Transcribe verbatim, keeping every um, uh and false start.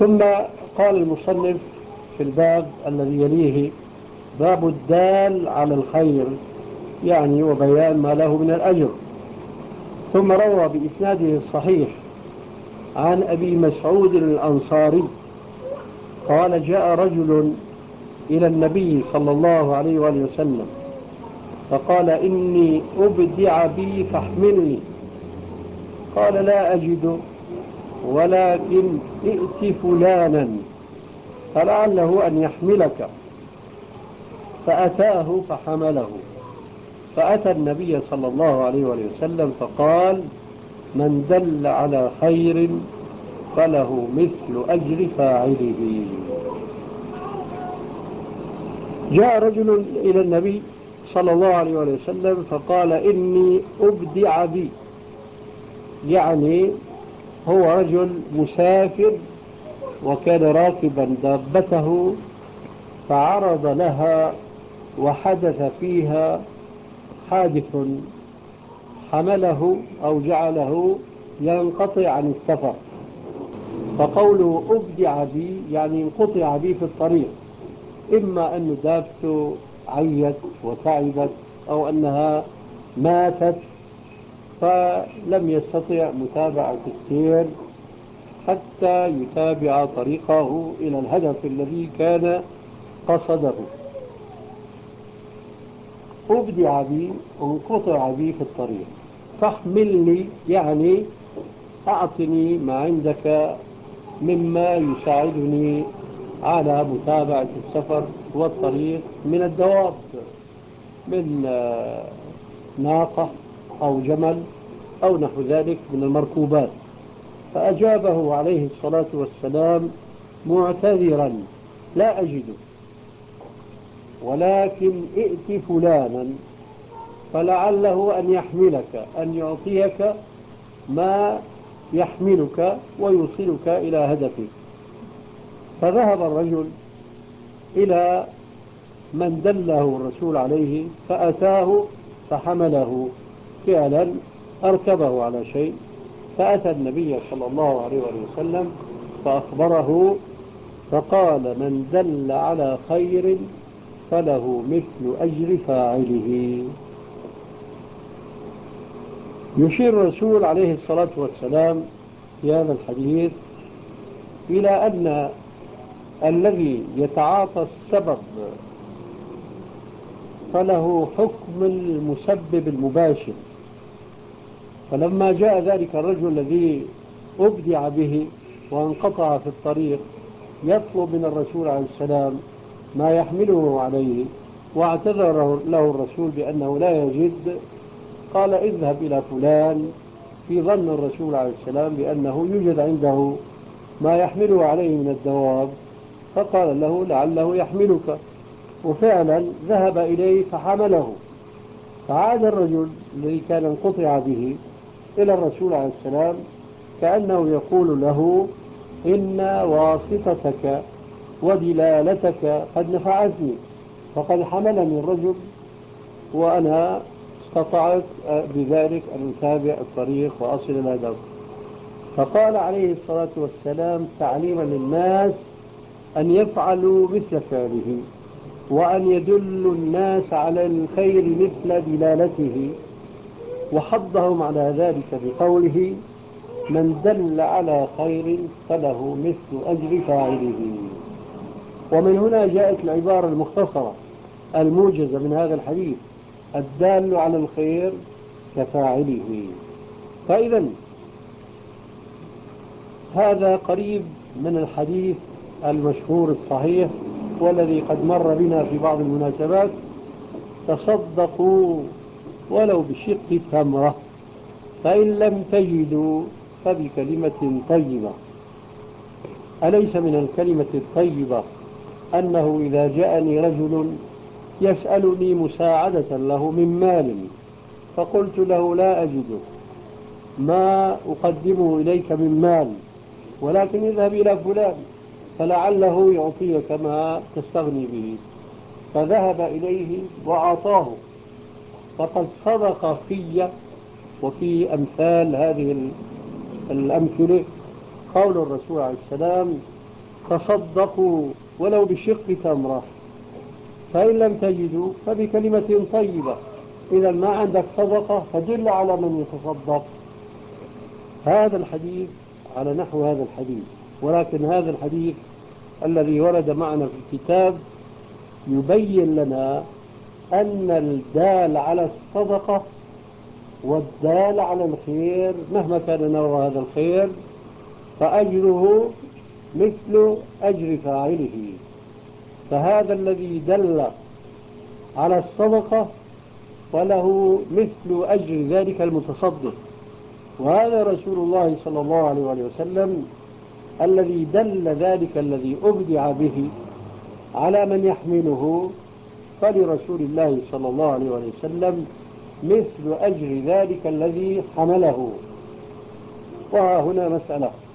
ثم قال المصنف في الباب الذي يليه: باب الدال على الخير، يعني وبيان ما له من الأجر. ثم روى بإسناده الصحيح عن أبي مسعود الأنصاري قال: جاء رجل إلى النبي صلى الله عليه وآله وسلم فقال: إني أبدع بي فاحملني. قال: لا أجد، ولكن ائت فلانا فلعله أن يحملك. فأتاه فحمله. فأتى النبي صلى الله عليه وسلم فقال: من دل على خير فله مثل أجر فاعله. جاء رجل إلى النبي صلى الله عليه وسلم فقال: إني أبدع بي، يعني هو رجل مسافر وكان راكبا دابته فعرض لها وحدث فيها حادث حمله أو جعله ينقطع عن السفر. فقوله أبدع بي يعني انقطع بي في الطريق، إما أن دابته عيت وتعبت أو أنها ماتت فلم يستطع متابعة السير حتى يتابع طريقه إلى الهدف الذي كان قصده. أبدع بي انقطع بي في الطريق، فاحملني يعني أعطني ما عندك مما يساعدني على متابعة السفر والطريق من الدواب، من ناقة أو جمل أو نحو ذلك من المركوبات. فأجابه عليه الصلاة والسلام معتذرا: لا أجد، ولكن ائت فلانا فلعله أن يحملك، أن يعطيك ما يحملك ويوصلك إلى هدفك. فذهب الرجل إلى من دله الرسول عليه فأتاه فحمله، فعلا أركبه على شيء. فأتى النبي صلى الله عليه وسلم فأخبره فقال: من دل على خير فله مثل أجر فاعله. يشير الرسول عليه الصلاة والسلام في هذا الحديث إلى أن الذي يتعاطى السبب فله حكم المسبب المباشر. فلما جاء ذلك الرجل الذي أبدع به وانقطع في الطريق يطلب من الرسول عليه السلام ما يحمله عليه، واعتذر له الرسول بأنه لا يجد، قال: اذهب إلى فلان، في ظن الرسول عليه السلام بأنه يوجد عنده ما يحمله عليه من الدواب، فقال له: لعله يحملك. وفعلا ذهب إليه فحمله. فعاد الرجل الذي كان انقطع به إلى الرسول عليه السلام كأنه يقول له: إن واسطتك ودلالتك قد نفعتني، فقد حملني الرجل وأنا استطعت بذلك أن أتابع الطريق وأصل إلى الهدف. فقال عليه الصلاة والسلام تعليما للناس أن يفعلوا مثل فعله، وأن يدلوا الناس على الخير مثل دلالته، وحضهم على ذلك بقوله: من دل على خير فله مثل أجر فاعله. ومن هنا جاءت العبارة المختصرة الموجزة من هذا الحديث: الدال على الخير كفاعله. فإذا هذا قريب من الحديث المشهور الصحيح والذي قد مر بنا في بعض المناسبات: تصدقوا ولو بشق تمرة، فإن لم تجدوا فبكلمة طيبة. أليس من الكلمة الطيبة أنه إذا جاءني رجل يسألني مساعدة له من مال فقلت له: لا أجد ما أقدمه إليك من مال، ولكن اذهب إلى فلان فلعله يعطيك ما تستغني به، فذهب إليه وأعطاه، فقد صدق في. وفي أمثال هذه الأمثلة قول الرسول عليه السلام: تصدقوا ولو بشق تمرة، فإن لم تجدوا فبكلمة طيبة. إذا ما عندك صدقة فدل على من يتصدق. هذا الحديث على نحو هذا الحديث، ولكن هذا الحديث الذي ورد معنا في الكتاب يبين لنا أن الدال على الصدقة والدال على الخير مهما كان نوع هذا الخير فأجره مثل أجر فاعله. فهذا الذي دل على الصدقة فله مثل أجر ذلك المتصدق، وهذا رسول الله صلى الله عليه وسلم الذي دل ذلك الذي أبدع به على من يحمله، فلرسول الله صلى الله عليه وسلم مثل أجر ذلك الذي حمله. وها هنا مسألة